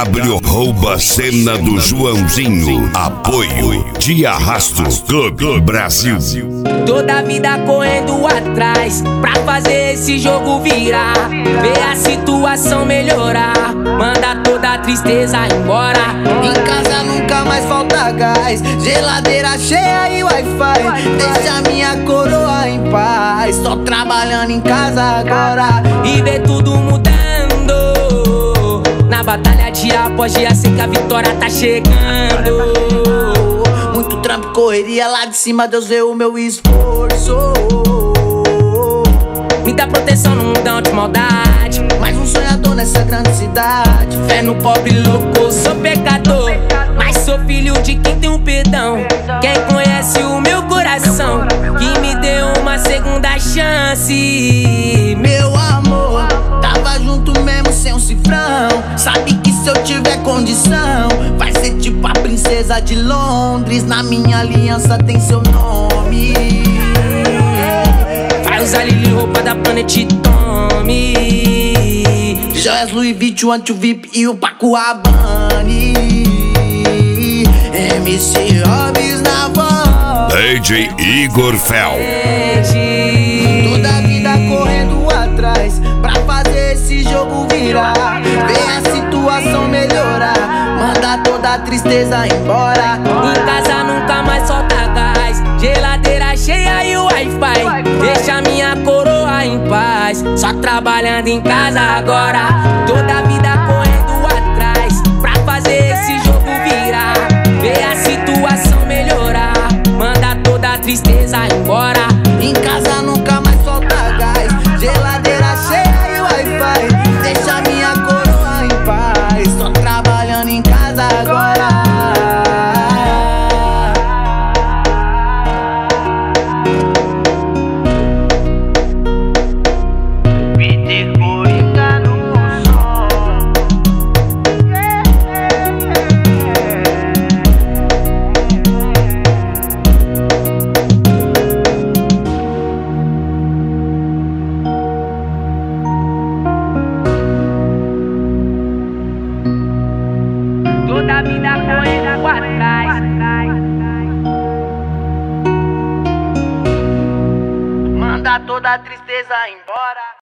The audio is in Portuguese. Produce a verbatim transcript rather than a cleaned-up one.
W rouba cena do Joãozinho. Apoio de Arrasto Clube Brasil. Toda a vida correndo atrás pra fazer esse jogo virar, ver a situação melhorar, manda toda a tristeza embora. Em casa nunca mais falta gás, geladeira cheia e Wi-Fi. Deixa minha coroa em paz, só trabalhando em casa agora. E ver tudo mudando na batalha, dia após dia, sei que a vitória tá chegando. Muito trampo, correria lá de cima, Deus vê o meu esforço. Me dá proteção no mundão de maldade, Mais um sonhador nessa grande cidade. fé no pobre louco, sou pecador, mas sou filho de quem tem um perdão. Quem conhece o meu coração, que me deu uma segunda chance. Meu amor, tava junto mesmo sem um cifrão. Sabe que se eu tiver condição, vai ser tipo a princesa de Londres. Na minha aliança tem seu nome. Vai usar Lili, roupa da Planet Tommy, Joias Louis Vuitton, anti V I P e o Paco Rabanne. M C Hobbs na voz, D J Igor Fel. toda a vida correndo atrás pra fazer esse jogo virar, ver a situação melhorar, manda toda a tristeza embora. Em casa nunca mais solta gás, geladeira cheia e o Wi-Fi. Deixa minha coroa em paz, só trabalhando em casa agora. Toda a vida correndo atrás pra fazer esse jogo virar, ver a situação melhorar, manda toda a tristeza embora. Em casa nunca mais falta gás, geladeira cheia e Wi-Fi. Deixa minha coroa em paz, só trabalhando em casa agora. Peter Coringa no som. Toda a vida correndo atrás, Manda toda a tristeza embora.